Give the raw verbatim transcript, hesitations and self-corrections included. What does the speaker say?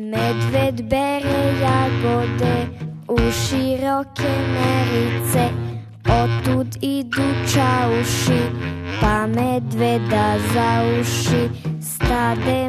medved bere jagode u široke merice, otud idu čauši, pa medveda za uši stade